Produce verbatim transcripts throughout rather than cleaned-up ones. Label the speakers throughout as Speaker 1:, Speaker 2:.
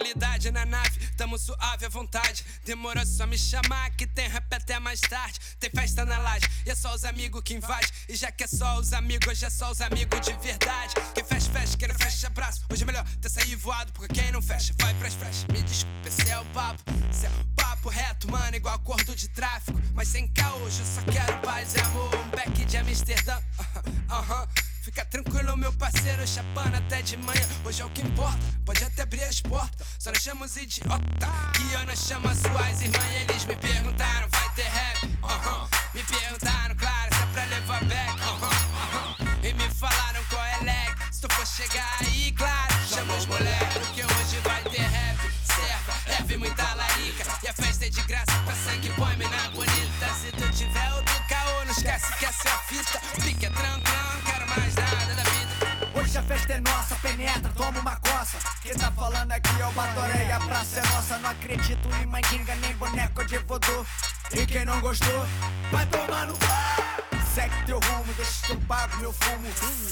Speaker 1: tranquilidade na nave, tamo suave à vontade. Demorou só me chamar que tem rap até mais tarde. Tem festa na laje e é só os amigos que invade. E já que é só os amigos, hoje é só os amigos de verdade. Quem fecha, fecha, quem não fecha, abraço. Hoje é melhor ter saído voado, porque quem não fecha vai pras festas. Me desculpa, esse é o papo, esse é o papo reto, mano, igual acordo de tráfico. Mas sem caô, hoje eu só quero paz e amor. Um back de Amsterdã, aham. Uh -huh. Fica tranquilo, meu parceiro, chapando até de manhã. Hoje é o que importa, pode até abrir as portas. Só não chamo os idiota, que eu não chamo as suas irmãs. E eles me perguntaram, vai ter rap? Aham. Uh -huh. Me perguntaram, claro, se é pra levar back. Aham, uh -huh. uh -huh. E me falaram qual é lag. Se tu for chegar aí, claro, chama os moleques, porque hoje vai ter rap. Serva, leve muita larica. E a festa é de graça, pra sangue, põe mina bonita. Se tu tiver o do caô, não esquece que essa é a fita. Pique é tranquilo, não quero mais nada da vida.
Speaker 2: Hoje a festa é nossa, penetra, toma uma coça. Quem tá falando aqui é o Batoré e a praça é nossa. Não acredito em mandinga, nem boneco de voodoo. E quem não gostou, vai tomar no c... Segue teu rumo, deixa que eu pago meu fumo.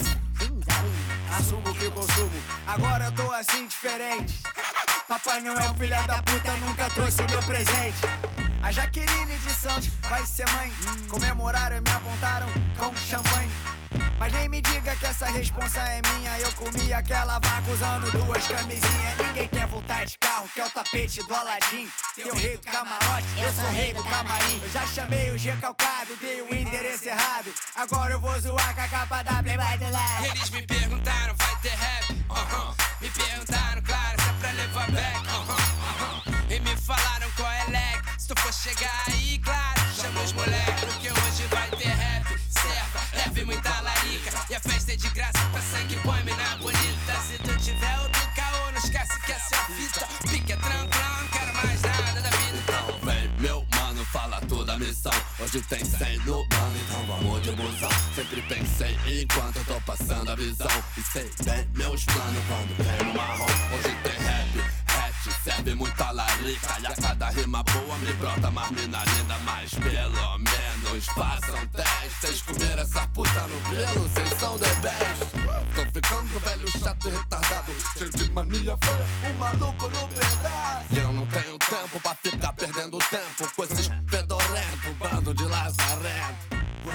Speaker 2: Assumo o que consumo, agora eu tô assim diferente. Papai Noel, filha da puta, nunca trouxe meu presente. A Jaqueline de Santos vai ser mãe. Comemoraram e me apontaram com champanhe. Mas nem me diga que essa responsa é minha. Eu comi aquela vaca usando duas camisinhas. Ninguém quer voltar de carro, que é o tapete do Aladim. Teu rei do camarote, eu sou rei do camarim. Eu já chamei o G calcado, dei o endereço errado. Agora eu vou zoar com a capa da Playboy do lado.
Speaker 1: Eles me perguntaram, vai ter rap? Aham. Uh -huh. Me perguntaram, claro, se é pra levar back. Aham, uh -huh. uh -huh. E me falaram qual é lag. Se tu for chegar aí, claro, chama os moleques, porque hoje vai ter rap. Serva, leve muita larica. E a festa é de graça, pra sangue, põe mina bonita. Se tu tiver o do caô, não esquece que essa é a fita. Pique é tranquilo, não quero mais nada da vida.
Speaker 3: Então vem, meu mano, fala toda a missão. Hoje tem cem no mano, então vamos de busão. Sempre pensei enquanto eu tô passando a visão. E sei bem meus planos quando vem no marrom. Hoje tem rap. Serve muita larica e a cada rima boa me brota mais mina linda. Mas pelo menos façam teste. Vocês comeram essa puta no pelo, vocês são the best. Tô ficando velho, chato e retardado, cheio de mania, foi um maluco no pedaço. E eu não tenho tempo pra ficar perdendo tempo com esses fedorentos, bando de lazarento.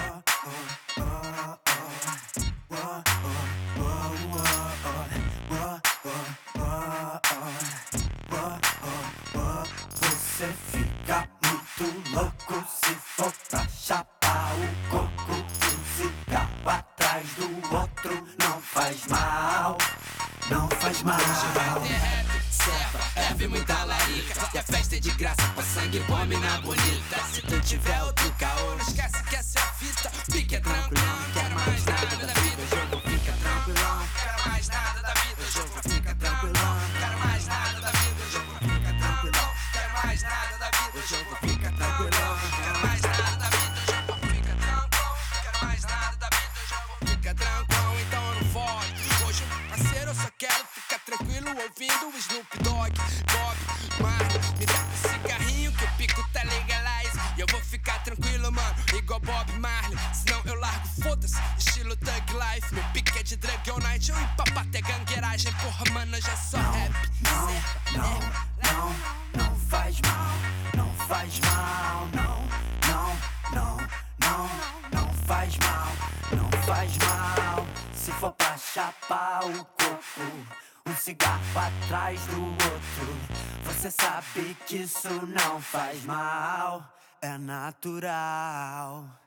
Speaker 2: Você fica muito louco se for pra chapar o coco. Um cigarro atrás do outro não faz mal, não faz mal.
Speaker 1: Hoje vai ter rap, serva, leve muita larica. E a festa é de graça, pra sangue, põe mina bonita. Se tu tiver o do caô, não esquece que essa é a fita. Pique é tranquilo, não quero mais nada da vida. O jogo fica tranquilão, não quero mais nada da vida. O jogo fica tranquilão, não quero mais nada da vida. O jogo fica tranquilão, não quero mais nada da vida. O jogo fica tranquilão, não quero mais nada da vida. O jogo fica tranquilão, não quero mais nada da vida. O jogo fica tranquilão, então eu não fode. Hoje, parceiro, eu só quero ficar tranquilo ouvindo o Snoop Dogg, Bob Marley. Me dá um cigarrinho que o pico tá legalize. E eu vou ficar tranquilo, mano, igual Bob Marley. Senão eu largo, foda-se, estilo Thug Life. Meu pique é de drug all night, eu empapo até gangueiragem. Porra, mano, eu já sou
Speaker 2: não,
Speaker 1: rap.
Speaker 2: Não,
Speaker 1: Serva,
Speaker 2: não, não, não faz mal, não faz mal, não, não, não, não, não faz mal, não faz mal. Se for pra chapar o coco, um cigarro atrás do outro, você sabe que isso não faz mal, é natural.